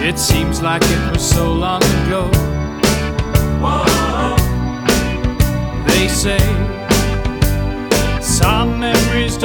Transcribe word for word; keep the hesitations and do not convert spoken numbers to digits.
It seems like it was so long ago. Whoa. They say some memories